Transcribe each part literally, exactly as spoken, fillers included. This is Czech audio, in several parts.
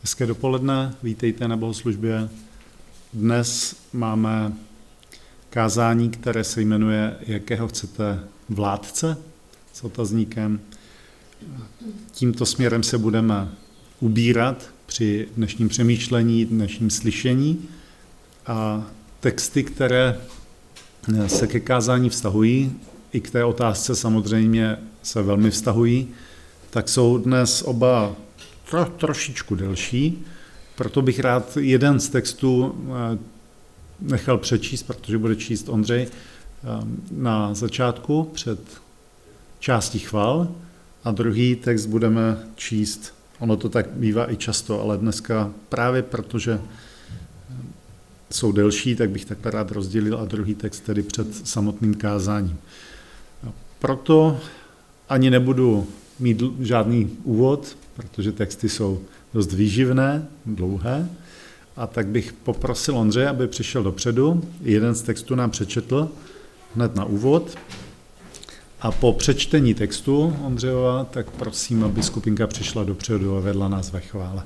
Hezké dopoledne, vítejte na bohoslužbě. Dnes máme kázání, které se jmenuje Jakého chcete vládce? S otazníkem. Tímto směrem se budeme ubírat při dnešním přemýšlení, dnešním slyšení. A texty, které se ke kázání vztahují, i k té otázce samozřejmě se velmi vztahují, tak jsou dnes oba tro, trošičku delší. Proto bych rád jeden z textů nechal přečíst, protože bude číst Ondřej na začátku před částí chval, a druhý text budeme číst, ono to tak bývá i často, ale dneska právě protože jsou delší, tak bych takhle rád rozdělil a druhý text tedy před samotným kázáním. Proto ani nebudu mít žádný úvod, protože texty jsou dost výživné, dlouhé, a tak bych poprosil Ondřeje, aby přišel dopředu, jeden z textů nám přečetl hned na úvod, a po přečtení textu Ondřejova, tak prosím, aby skupinka přišla dopředu a vedla nás ve chvále.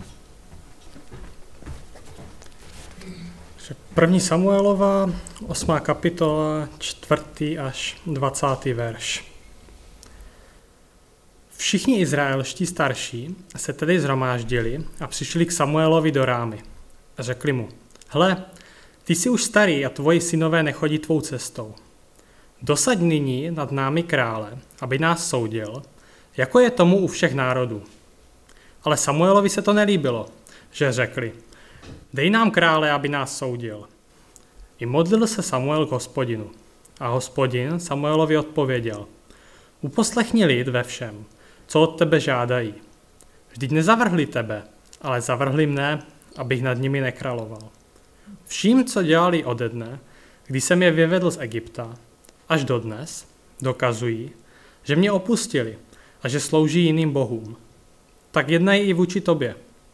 První Samuelova, osmá kapitola, čtvrtý až dvacátý verš. Všichni izraelští starší se tedy zhromáždili a přišli k Samuelovi do Rámy. A řekli mu, hle, ty jsi už starý a tvoji synové nechodí tvou cestou. Dosaď nyní nad námi krále, aby nás soudil, jako je tomu u všech národů. Ale Samuelovi se to nelíbilo, že řekli, dej nám krále, aby nás soudil. I modlil se Samuel k Hospodinu. A Hospodin Samuelovi odpověděl, uposlechni lid ve všem, co od tebe žádají. Vždyť nezavrhli tebe, ale zavrhli mne, abych nad nimi nekráloval. Vším, co dělali ode dne, kdy jsem je vyvedl z Egypta, až dodnes, dokazují, že mě opustili a že slouží jiným bohům. Tak jednají i vůči tobě.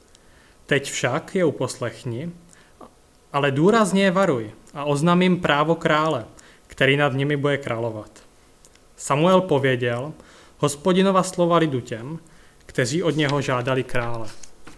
Teď však je uposlechni, ale důrazně je varuj a oznam jim právo krále, který nad nimi bude královat. Samuel pověděl Hospodinova slova lidu těm, kteří od něho žádali krále.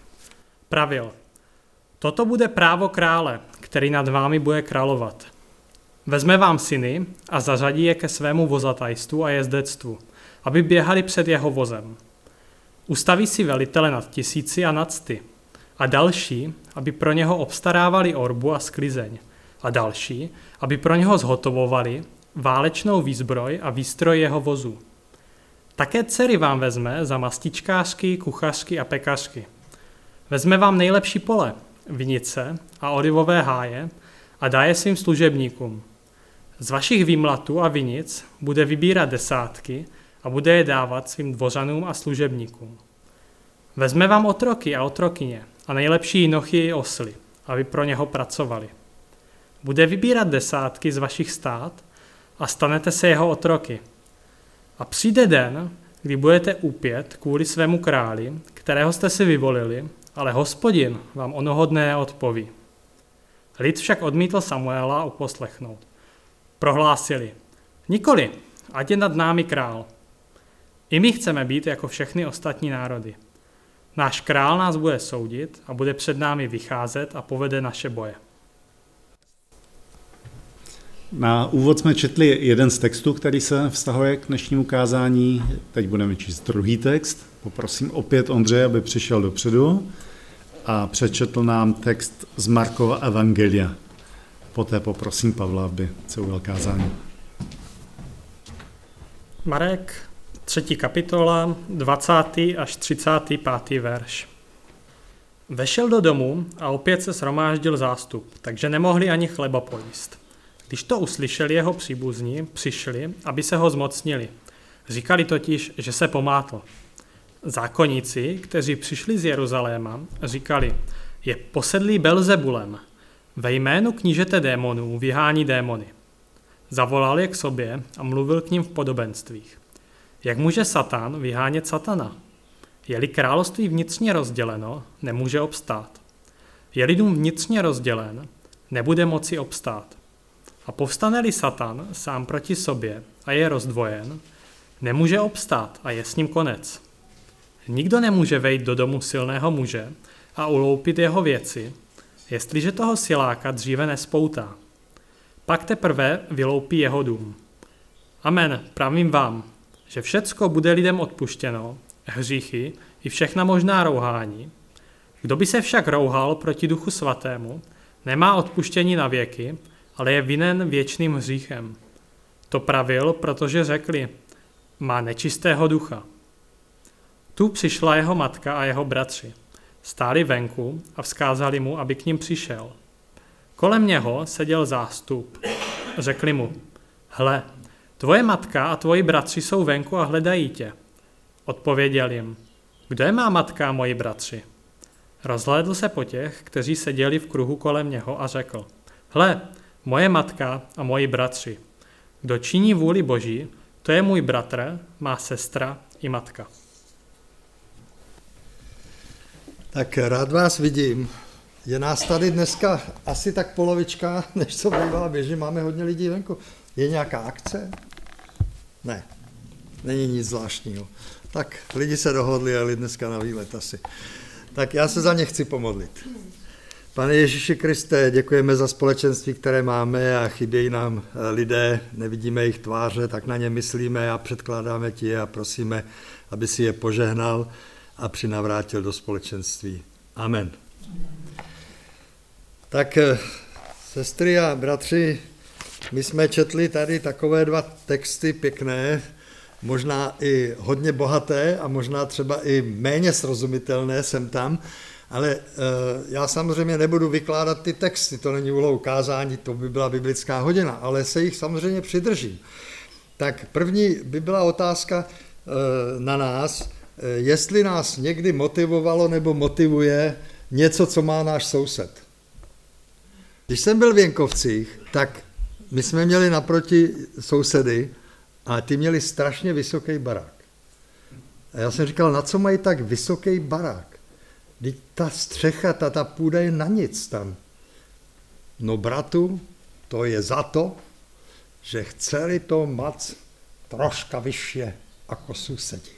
Pravil, toto bude právo krále, který nad vámi bude královat. Vezme vám syny a zařadí je ke svému vozatajstvu a jezdectvu, aby běhali před jeho vozem. Ustaví si velitele nad tisíci a nad sty, a další, aby pro něho obstarávali orbu a sklizeň, a další, aby pro něho zhotovovali válečnou výzbroj a výstroj jeho vozů. Také dcery vám vezme za mastičkářky, kuchařky a pekařky. Vezme vám nejlepší pole, vinice a olivové háje a dá je svým služebníkům. Z vašich výmlatů a vinic bude vybírat desátky a bude je dávat svým dvořanům a služebníkům. Vezme vám otroky a otrokyně a nejlepší jinochy i osly, aby pro něho pracovali. Bude vybírat desátky z vašich stát a stanete se jeho otroky. A přijde den, kdy budete úpět kvůli svému králi, kterého jste si vyvolili, ale Hospodin vám onoho dne odpoví. Lid však odmítl Samuela uposlechnout. Prohlásili, nikoli, ať je nad námi král. I my chceme být jako všechny ostatní národy. Náš král nás bude soudit a bude před námi vycházet a povede naše boje. Na úvod jsme četli jeden z textů, který se vztahuje k dnešnímu kázání. Teď budeme číst druhý text. Poprosím opět Ondřeje, aby přišel dopředu a přečetl nám text z Markova evangelia. Poté poprosím Pavla, aby se ujal kázání. Marek, třetí kapitola, dvacátý až třicátý pátý verš. Vešel do domu a opět se shromáždil zástup, takže nemohli ani chleba pojíst. Když to uslyšeli jeho příbuzní, přišli, aby se ho zmocnili. Říkali totiž, že se pomátl. Zákonníci, kteří přišli z Jeruzaléma, říkali, je posedlý Belzebulem. Ve jménu knížete démonů vyhání démony. Zavolal je k sobě a mluvil k ním v podobenstvích. Jak může Satan vyhánět Satana? Je-li království vnitřně rozděleno, nemůže obstát. Je-li dům vnitřně rozdělen, nebude moci obstát. A povstane-li Satan sám proti sobě a je rozdvojen, nemůže obstát a je s ním konec. Nikdo nemůže vejít do domu silného muže a uloupit jeho věci, jestliže toho siláka dříve nespoutá. Pak teprve vyloupí jeho dům. Amen, pravím vám, že všecko bude lidem odpuštěno, hříchy i všechna možná rouhání. Kdo by se však rouhal proti Duchu Svatému, nemá odpuštění na věky, ale je vinen věčným hříchem. To pravil, protože řekli, má nečistého ducha. Tu přišla jeho matka a jeho bratři. Stáli venku a vzkázali mu, aby k ním přišel. Kolem něho seděl zástup. Řekli mu, hle, tvoje matka a tvoji bratři jsou venku a hledají tě. Odpověděl jim, kdo je má matka a moji bratři? Rozhlédl se po těch, kteří seděli v kruhu kolem něho a řekl, hle, moje matka a moji bratři. Kdo činí vůli Boží, to je můj bratr, má sestra i matka. Tak rád vás vidím. Je nás tady dneska asi tak polovička, než co bývá běží. Máme hodně lidí venku. Je nějaká akce? Ne, není nic zvláštního. Tak lidi se dohodli a jeli dneska na výlet asi. Tak já se za ně chci pomodlit. Pane Ježíši Kriste, děkujeme za společenství, které máme a chybějí nám lidé, nevidíme jejich tváře, tak na ně myslíme a předkládáme ti a prosíme, aby si je požehnal a přinavrátil do společenství. Amen. Tak sestry a bratři, my jsme četli tady takové dva texty pěkné, možná i hodně bohaté a možná třeba i méně srozumitelné sem tam, ale e, já samozřejmě nebudu vykládat ty texty, to není úlohou kázání, to by byla biblická hodina, ale se jich samozřejmě přidržím. Tak první by byla otázka e, na nás, e, jestli nás někdy motivovalo nebo motivuje něco, co má náš soused. Když jsem byl v Jenkovcích, tak my jsme měli naproti sousedy a ty měli strašně vysoký barák. A já jsem říkal, na co mají tak vysoký barák? Vždyť ta střecha, ta, ta půda je na nic tam. No bratu, to je za to, že chceli to mať troška vyšší jako sousedí.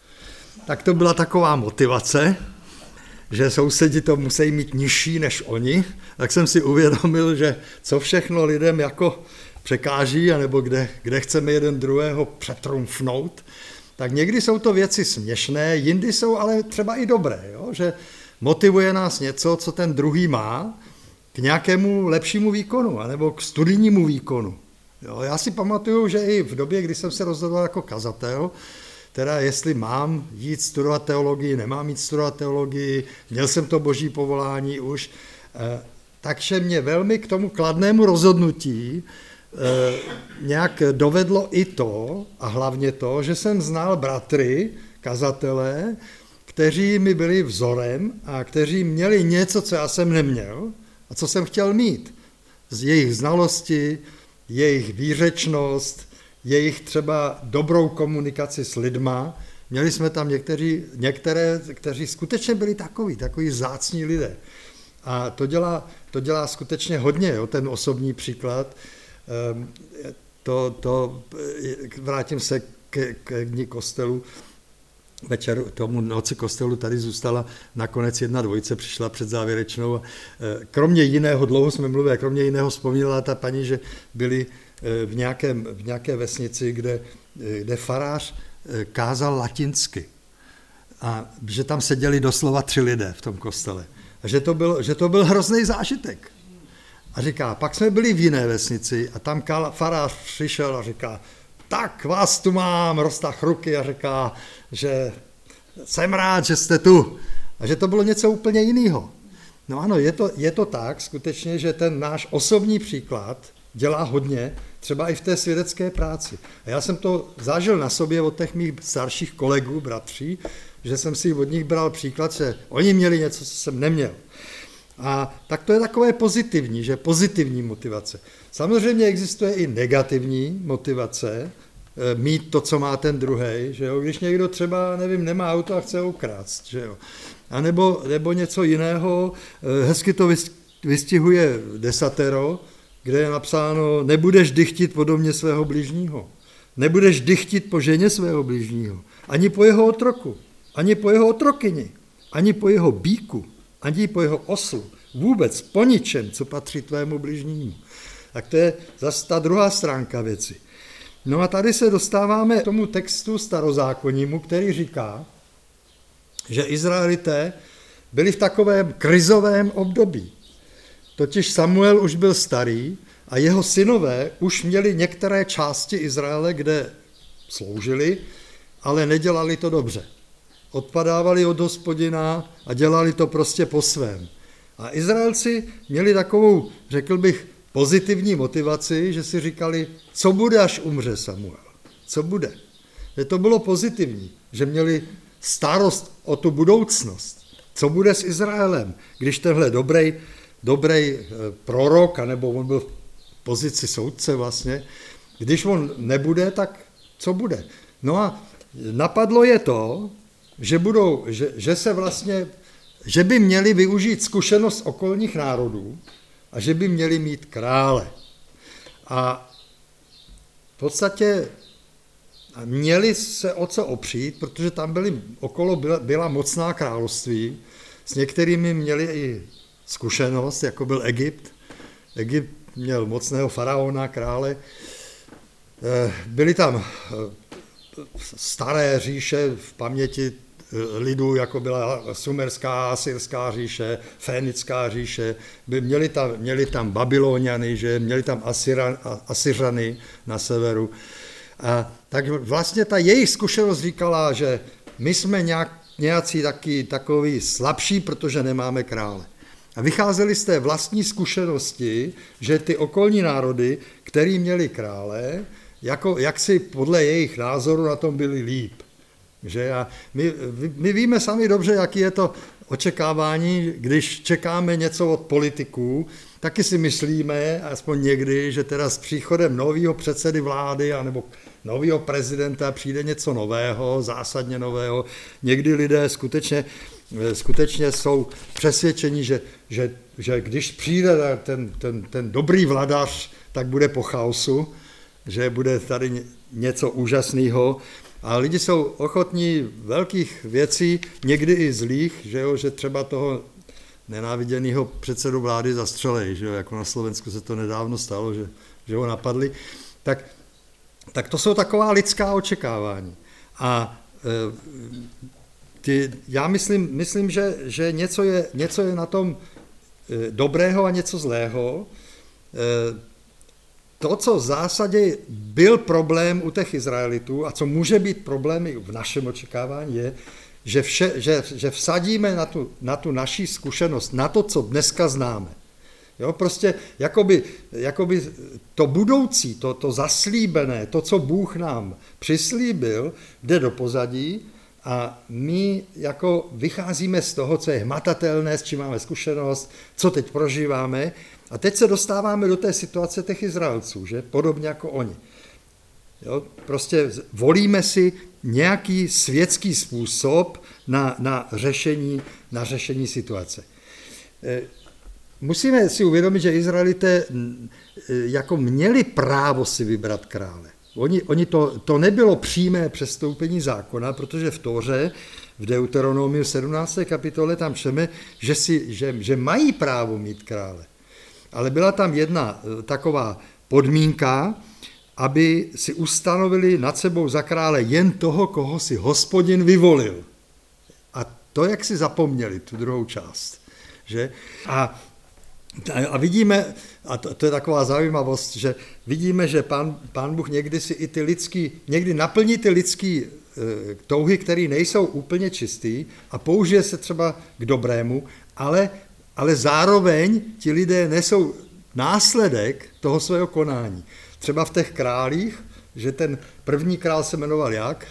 Tak to byla taková motivace, že sousedi to musí mít nižší než oni, tak jsem si uvědomil, že co všechno lidem jako překáží, anebo kde, kde chceme jeden druhého přetrumfnout, tak někdy jsou to věci směšné, jindy jsou ale třeba i dobré, jo? Že motivuje nás něco, co ten druhý má, k nějakému lepšímu výkonu, anebo k studijnímu výkonu. Jo? Já si pamatuju, že i v době, kdy jsem se rozhodoval jako kazatel, teda jestli mám jít studovat teologii, nemám jít studovat teologii, měl jsem to boží povolání už, eh, takže mě velmi k tomu kladnému rozhodnutí eh, nějak dovedlo i to, a hlavně to, že jsem znal bratry, kazatele, kteří mi byli vzorem a kteří měli něco, co já jsem neměl a co jsem chtěl mít. Z jejich znalosti, jejich výřečnost, jejich třeba dobrou komunikaci s lidma. Měli jsme tam někteří, některé, kteří skutečně byli takoví, takoví vzácní lidé. A to dělá, to dělá skutečně hodně, jo, ten osobní příklad. To, to, vrátím se k, k dní kostelu. Večer tomu noci kostelu tady zůstala nakonec jedna dvojice, přišla před závěrečnou. Kromě jiného, dlouho jsme mluvili, kromě jiného vzpomínala ta paní, že byli v, nějakém, v nějaké vesnici, kde, kde farář kázal latinsky. A že tam seděli doslova tři lidé v tom kostele. A že to byl, že to byl hrozný zážitek. A říká, pak jsme byli v jiné vesnici a tam farář přišel a říká, tak vás tu mám, roztah ruky a říká, že jsem rád, že jste tu. A že to bylo něco úplně jiného. No ano, je to, je to tak skutečně, že ten náš osobní příklad dělá hodně, třeba i v té svědecké práci. A já jsem to zažil na sobě od těch mých starších kolegů, bratří, že jsem si od nich bral příklad, že oni měli něco, co jsem neměl. A tak to je takové pozitivní, že pozitivní motivace. Samozřejmě existuje i negativní motivace, mít to, co má ten druhej, že jo, když někdo třeba, nevím, nemá auto a chce ho ukrást, že jo. A nebo, nebo něco jiného, hezky to vystihuje desatero, kde je napsáno, nebudeš dychtit po domě svého bližního, nebudeš dychtit po ženě svého bližního, ani po jeho otroku, ani po jeho otrokyni, ani po jeho býku, ani po jeho oslu, vůbec po ničem, co patří tvému bližnímu. Tak to je zase ta druhá stránka věci. No a tady se dostáváme k tomu textu starozákonnímu, který říká, že Izraelité byli v takovém krizovém období. Totiž Samuel už byl starý a jeho synové už měli některé části Izraele, kde sloužili, ale nedělali to dobře. Odpadávali od Hospodina a dělali to prostě po svém. A Izraelci měli takovou, řekl bych, pozitivní motivaci, že si říkali, co bude, až umře Samuel. Co bude? Že to bylo pozitivní, že měli starost o tu budoucnost. Co bude s Izraelem, když tenhle dobrý, dobrý prorok, anebo on byl v pozici soudce vlastně, když on nebude, tak co bude? No a napadlo je to, že, budou, že, že se vlastně, že by měli využít zkušenost okolních národů a že by měli mít krále. A v podstatě měli se o co opřít, protože tam byly, okolo byla, byla mocná království, s některými měli i zkušenost, jako byl Egypt. Egypt měl mocného faraona, krále. Byly tam staré říše v paměti lidu, jako byla Sumerská, Asyrská říše, Fénická říše, by měli tam, měli tam Babyloniany, že měli tam Asyra, Asyřany na severu. A tak vlastně ta jejich zkušenost říkala, že my jsme nějak, nějací taky, takový slabší, protože nemáme krále. A vycházeli z té vlastní zkušenosti, že ty okolní národy, který měli krále, jako, jak si podle jejich názoru na tom byli líp. Že a my, my víme sami dobře, jaký je to očekávání, když čekáme něco od politiků, taky si myslíme, aspoň někdy, že teda s příchodem nového předsedy vlády anebo nového prezidenta přijde něco nového, zásadně nového. Někdy lidé skutečně, skutečně jsou přesvědčeni, že, že, že když přijde ten, ten, ten dobrý vladař, tak bude po chaosu, že bude tady něco úžasného. A lidi jsou ochotní velkých věcí, někdy i zlých, že, jo, že třeba toho nenáviděného předsedu vlády zastřelej, že jo, jako na Slovensku se to nedávno stalo, že, že ho napadli. Tak, tak to jsou taková lidská očekávání. A e, ty, já myslím, myslím že, že něco, je, něco je na tom e, dobrého a něco zlého. E, To, co v zásadě byl problém u těch Izraelitů a co může být problém i v našem očekávání, je, že, vše, že, že vsadíme na tu, na tu naši zkušenost, na to, co dneska známe. Jo, prostě jakoby, jakoby to budoucí, to, to zaslíbené, to, co Bůh nám přislíbil, jde do pozadí a my jako vycházíme z toho, co je hmatatelné, s čím máme zkušenost, co teď prožíváme. A teď se dostáváme do té situace těch Izraelců, že? Podobně jako oni. Jo? Prostě volíme si nějaký světský způsob na, na, řešení, na řešení situace. Musíme si uvědomit, že Izraelité jako měli právo si vybrat krále. Oni, oni to, to nebylo přímé přestoupení zákona, protože v Tóře, v Deuteronomiu sedmnácté kapitole tam čteme, že, si, že, že mají právo mít krále. Ale byla tam jedna taková podmínka, aby si ustanovili nad sebou za krále jen toho, koho si Hospodin vyvolil. A to, jak si zapomněli, tu druhou část. Že? A, a vidíme, a to, to je taková zajímavost, že vidíme, že pán, pán Bůh někdy si i ty lidský, někdy naplní ty lidský e, touhy, které nejsou úplně čistý a použije se třeba k dobrému, ale ale zároveň ti lidé nesou následek toho svého konání. Třeba v těch králích, že ten první král se jmenoval jak?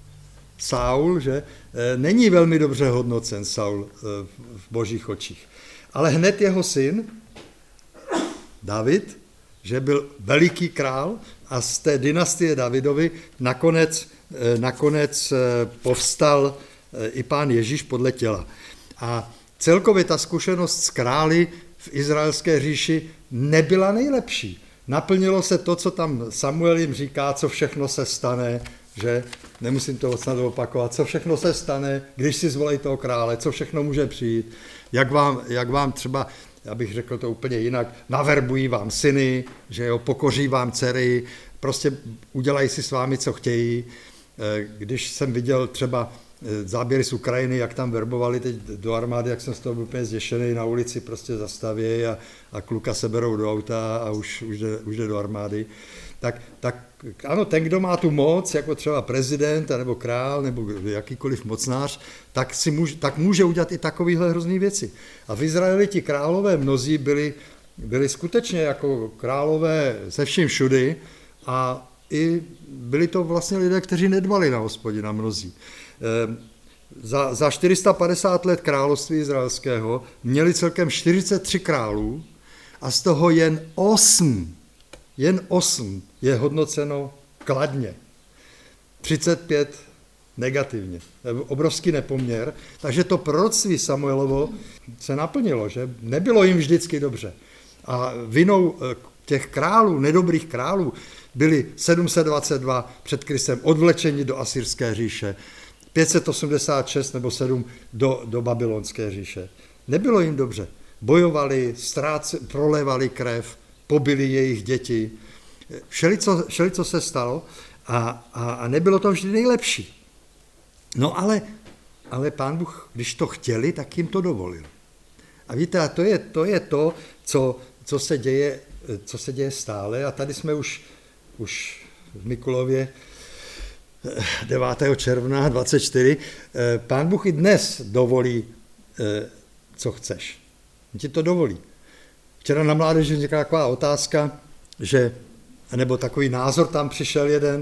Saul, že? Není velmi dobře hodnocen Saul v božích očích. Ale hned jeho syn, David, že byl veliký král a z té dynastie Davidovi nakonec, nakonec povstal i pán Ježíš podle těla. A celkově ta zkušenost s králi v izraelské říši nebyla nejlepší. Naplnilo se to, co tam Samuel jim říká, co všechno se stane, že nemusím to snad opakovat, co všechno se stane, když si zvolí toho krále, co všechno může přijít, jak vám, jak vám třeba, já bych řekl to úplně jinak, naverbují vám syny, že jo, pokoří vám dcery, prostě udělají si s vámi, co chtějí. Když jsem viděl třeba záběry z Ukrajiny, jak tam verbovali teď do armády, jak jsem z toho úplně zděšený, na ulici prostě zastaví a, a kluka se berou do auta a už, už, jde, už jde do armády. Tak, tak ano, ten, kdo má tu moc, jako třeba prezident, nebo král, nebo jakýkoliv mocnář, tak, si může, tak může udělat i takovéhle hrozný věci. A v Izraeli ti králové mnozí byli, byli skutečně jako králové ze vším všudy a i byli to vlastně lidé, kteří nedbali na Hospodina mnozí. Za, za čtyři sta padesát let království izraelského měli celkem čtyřicet tři králů a z toho jen osm, jen osm je hodnoceno kladně. třicet pět negativně. Obrovský nepoměr. Takže to proroctví Samuelovo se naplnilo, že nebylo jim vždycky dobře. A vinou těch králů, nedobrých králů, byli sedm set dvacet dva před Kristem odvlečeni do Asyrské říše, pět set osmdesát šest nebo sedm do, do Babylonské říše. Nebylo jim dobře. Bojovali, ztráci, prolevali krev, pobili jejich děti. Všelico, všelico se stalo a, a, a nebylo to vždy nejlepší. No ale, ale Pán Bůh, když to chtěli, tak jim to dovolil. A víte, a to je to, je to co, co, se děje, co se děje stále. A tady jsme už, už v Mikulově devátého června dvacet čtyři. Pán Bůh i dnes dovolí, co chceš. On ti to dovolí. Včera na mládeži vznikla taková otázka, že, nebo takový názor tam přišel jeden,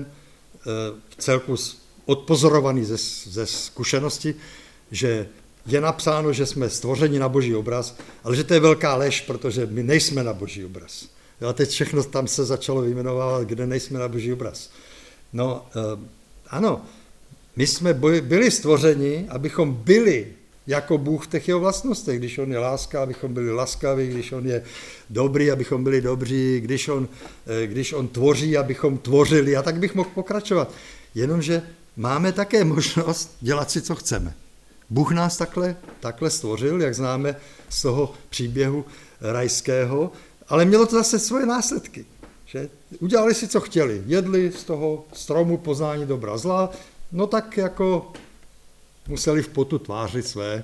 v celku odpozorovaný ze, ze zkušenosti, že je napsáno, že jsme stvořeni na Boží obraz, ale že to je velká lež, protože my nejsme na Boží obraz. A teď všechno tam se začalo vyjmenovávat, kde nejsme na Boží obraz. No, ano, my jsme byli stvořeni, abychom byli jako Bůh v těch jeho vlastnostech. Když on je láska, abychom byli laskaví, když on je dobrý, abychom byli dobří, když on, když on tvoří, abychom tvořili, a tak bych mohl pokračovat. Jenomže máme také možnost dělat si, co chceme. Bůh nás takhle, takhle stvořil, jak známe z toho příběhu rajského, ale mělo to zase svoje následky. Že? Udělali si, co chtěli. Jedli z toho stromu poznání dobra zla, no tak jako museli v potu tváři své,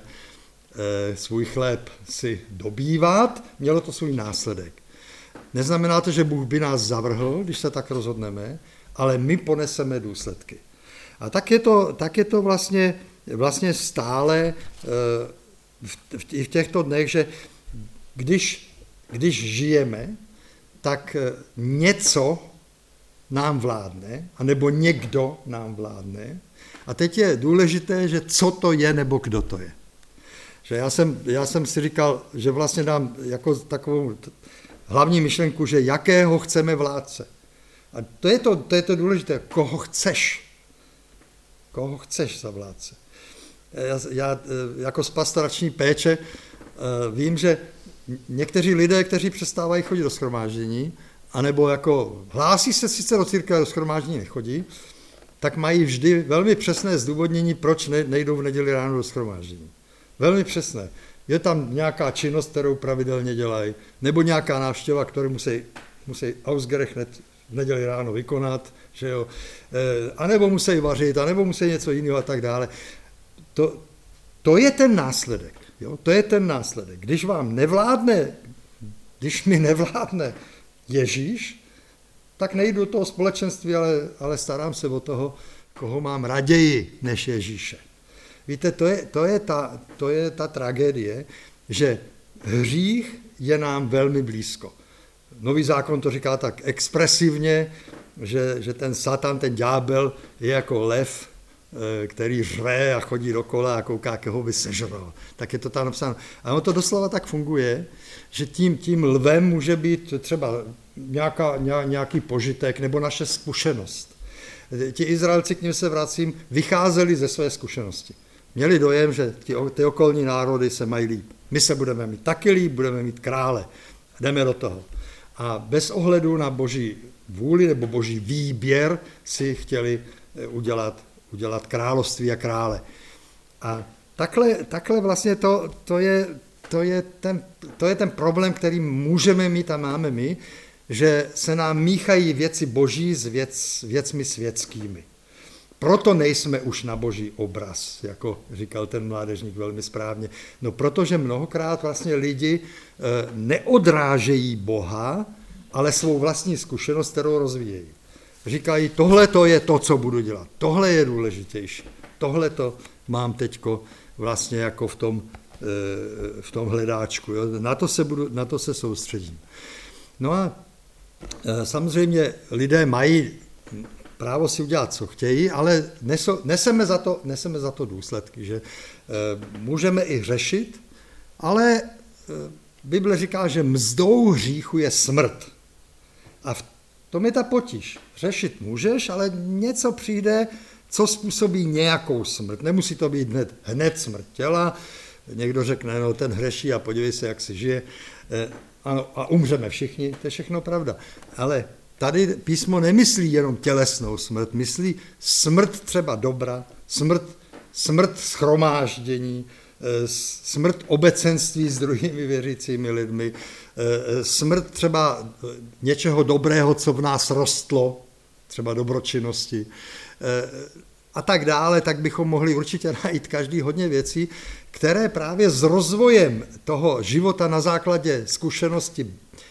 e, svůj chléb si dobývat, mělo to svůj následek. Neznamená to, že Bůh by nás zavrhl, když se tak rozhodneme, ale my poneseme důsledky. A tak je to, tak je to vlastně, vlastně stále e, v, v, v těchto dnech, že když, když žijeme, tak něco nám vládne, anebo někdo nám vládne. A teď je důležité, že co to je, nebo kdo to je. Že já jsem, já jsem si říkal, že vlastně dám jako takovou hlavní myšlenku, že jakého chceme vládce. A to je to, to je to důležité, koho chceš. Koho chceš za vládce. Já, já jako z pastorační péče vím, že někteří lidé, kteří přestávají chodit do shromáždění, anebo jako hlásí se sice do církve, do shromáždění nechodí, tak mají vždy velmi přesné zdůvodnění, proč nejdou v neděli ráno do shromáždění. Velmi přesné. Je tam nějaká činnost, kterou pravidelně dělají, nebo nějaká návštěva, kterou musí, musí ausgerechnet v neděli ráno vykonat, že jo, e, anebo musí vařit, anebo musí něco jiného a tak dále. To, to je ten následek. Jo, to je ten následek. Když vám nevládne, když mi nevládne Ježíš, tak nejdu do toho společenství, ale, ale starám se o toho, koho mám raději než Ježíše. Víte, to je, to je, ta, to je ta tragédie, že hřích je nám velmi blízko. Nový zákon to říká tak expresivně, že, že ten satan, ten ďábel je jako lev, který řve a chodí dokola a kouká, koho by sežral. Tak je to tam napsáno. A ono to doslova tak funguje, že tím, tím lvem může být třeba nějaká, nějaký požitek nebo naše zkušenost. Ti Izraelci, k nim se vracím, vycházeli ze své zkušenosti. Měli dojem, že ty, ty okolní národy se mají líp. My se budeme mít taky líp, budeme mít krále. Jdeme do toho. A bez ohledu na boží vůli nebo boží výběr si chtěli udělat, udělat království a krále. A takhle, takhle vlastně to, to, je, to, je ten, to je ten problém, který můžeme mít a máme my, že se nám míchají věci boží s věc, věcmi světskými. Proto nejsme už na boží obraz, jako říkal ten mládežník velmi správně. No protože mnohokrát vlastně lidi neodrážejí Boha, ale svou vlastní zkušenost, kterou rozvíjejí. Říkají, tohle to je to, co budu dělat, tohle je důležitější, tohle to mám teďko vlastně jako v tom, v tom hledáčku, jo? Na to se budu, na to se soustředím. No a samozřejmě lidé mají právo si udělat, co chtějí, ale neso, neseme, za to, neseme za to důsledky, že můžeme i řešit, ale Bible říká, že mzdou hříchu je smrt. A v tom je ta potíž. Řešit můžeš, ale něco přijde, co způsobí nějakou smrt. Nemusí to být hned, hned smrt těla. Někdo řekne, no ten hřeší a podívej se, jak si žije. Ano, a umřeme všichni, to je všechno pravda. Ale tady písmo nemyslí jenom tělesnou smrt, myslí smrt třeba dobra, smrt, smrt shromáždění, smrt obecenství s druhými věřícími lidmi, smrt třeba něčeho dobrého, co v nás rostlo, třeba dobročinnosti a tak dále, tak bychom mohli určitě najít každý hodně věcí, které právě s rozvojem toho života na základě zkušenosti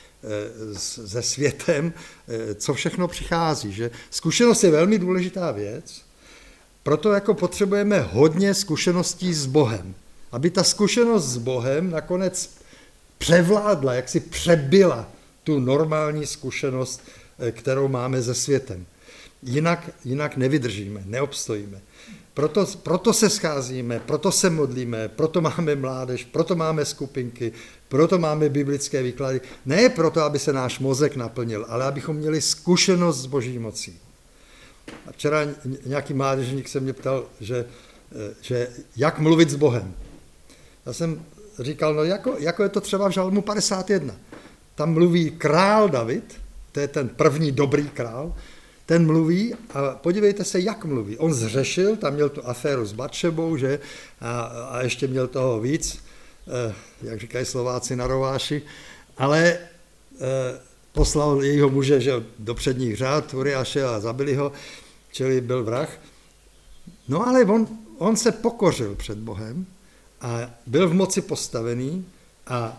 se světem, co všechno přichází. Že? Zkušenost je velmi důležitá věc, proto jako potřebujeme hodně zkušeností s Bohem. Aby ta zkušenost s Bohem nakonec převládla, jak si přebyla tu normální zkušenost, kterou máme se světem. Jinak, jinak nevydržíme, neobstojíme. Proto, proto se scházíme, proto se modlíme, proto máme mládež, proto máme skupinky, proto máme biblické výklady. Ne proto, aby se náš mozek naplnil, ale abychom měli zkušenost s boží mocí. A včera nějaký mládežník se mě ptal, že, že jak mluvit s Bohem. Já jsem říkal, no jako, jako je to třeba v Žalmu padesát jedna. Tam mluví král David, to je ten první dobrý král, ten mluví a podívejte se, jak mluví. On zřešil, tam měl tu aféru s Batšebou, že? A, a ještě měl toho víc, eh, jak říkají Slováci na rováši, ale eh, poslal jejího muže, že do předních řád Uriáše a zabili ho, čili byl vrah. No ale on, on se pokořil před Bohem a byl v moci postavený a,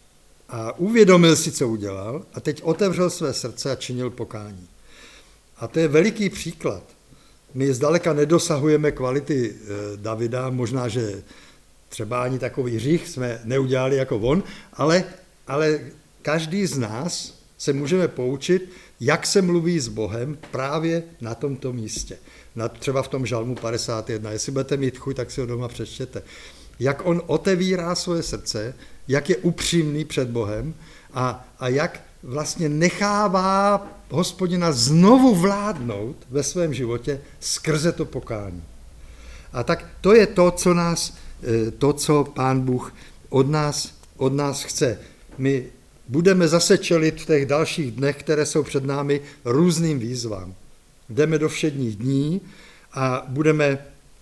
a uvědomil si, co udělal a teď otevřel své srdce a činil pokání. A to je veliký příklad. My zdaleka nedosahujeme kvality Davida, možná, že třeba ani takový hřích jsme neudělali jako on, ale, ale každý z nás se můžeme poučit, jak se mluví s Bohem právě na tomto místě. Na, třeba v tom Žalmu padesát jedna. Jestli budete mít chuť, tak si ho doma přečtěte. Jak on otevírá svoje srdce, jak je upřímný před Bohem a, a jak vlastně nechává Hospodina znovu vládnout ve svém životě skrze to pokání. A tak to je to, co nás, to, co Pán Bůh od nás, od nás chce. My budeme zase čelit v těch dalších dnech, které jsou před námi, různým výzvám. Jdeme do všedních dní a budeme,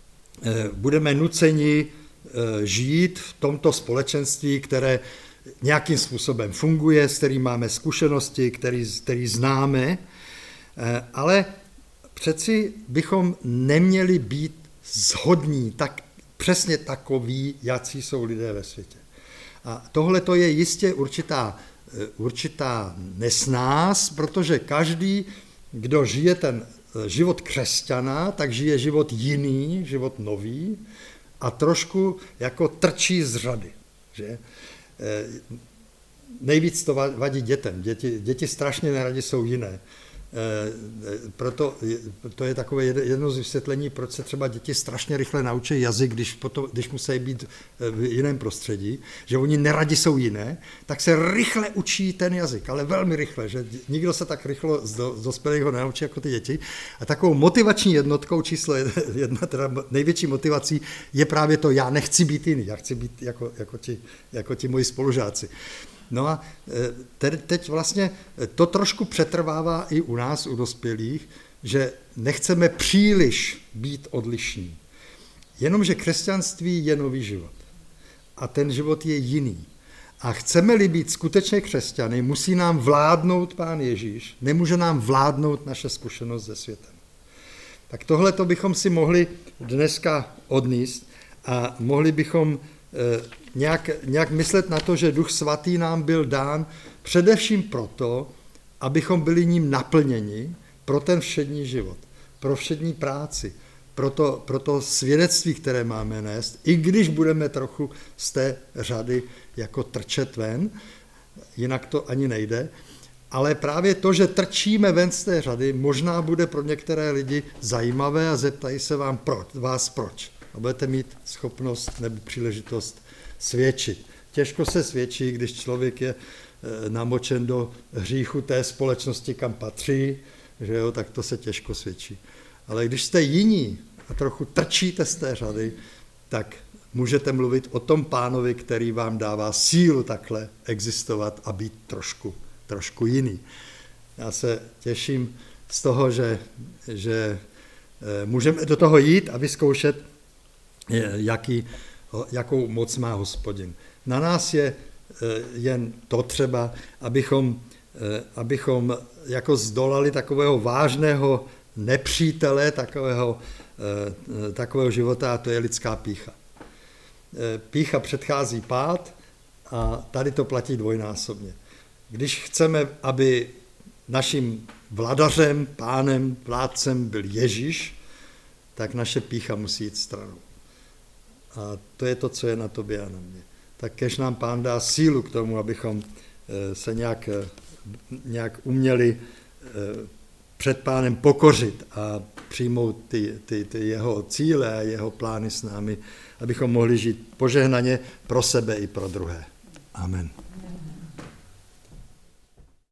budeme nuceni žít v tomto společenství, které nějakým způsobem funguje, s kterým máme zkušenosti, který, který známe, ale přeci bychom neměli být shodní, tak přesně takoví, jací jsou lidé ve světě. A tohle to je jistě určitá, určitá nesnás, protože každý, kdo žije ten život křesťana, tak žije život jiný, život nový a trošku jako trčí z řady, že? Nejvíc to vadí dětem. Děti, děti strašně neradi jsou jiné. Proto to je takové jedno z vysvětlení, proč se třeba děti strašně rychle naučí jazyk, když, potom, když musí být v jiném prostředí, že oni neradi jsou jiné, tak se rychle učí ten jazyk, ale velmi rychle, že nikdo se tak rychle z, do, z dospělého nenaučí jako ty děti. A takovou motivační jednotkou číslo jedna, teda největší motivací je právě to, já nechci být jiný, já chci být jako, jako, ti, jako ti moji spolužáci. No a teď vlastně to trošku přetrvává i u nás, u dospělých, že nechceme příliš být odlišní. Jenomže křesťanství je nový život. A ten život je jiný. A chceme-li být skutečně křesťany, musí nám vládnout Pán Ježíš, nemůže nám vládnout naše zkušenost se světem. Tak tohle to bychom si mohli dneska odníst a mohli bychom eh, nějak, nějak myslet na to, že Duch Svatý nám byl dán především proto, abychom byli ním naplněni pro ten všední život, pro všední práci, pro to, pro to svědectví, které máme nést, i když budeme trochu z té řady jako trčet ven, jinak to ani nejde, ale právě to, že trčíme ven z té řady, možná bude pro některé lidi zajímavé a zeptají se vám proč, vás proč. A budete mít schopnost nebo příležitost svědčit. Těžko se svědčí, když člověk je namočen do hříchu té společnosti, kam patří, že jo, tak to se těžko svědčí. Ale když jste jiní a trochu trčíte z té řady, tak můžete mluvit o tom Pánovi, který vám dává sílu takhle existovat a být trošku, trošku jiný. Já se těším z toho, že, že můžeme do toho jít a vyzkoušet, jaký, jakou moc má Hospodin. Na nás je jen to třeba, abychom, abychom jako zdolali takového vážného nepřítele takového, takového života, a to je lidská pýcha. Pýcha předchází pád a tady to platí dvojnásobně. Když chceme, aby naším vladařem, pánem, vládcem byl Ježíš, tak naše pýcha musí jít stranou. A to je to, co je na tobě a na mě. Tak kež nám Pán dá sílu k tomu, abychom se nějak, nějak uměli před Pánem pokořit a přijmout ty, ty, ty jeho cíle a jeho plány s námi, abychom mohli žít požehnaně pro sebe i pro druhé. Amen.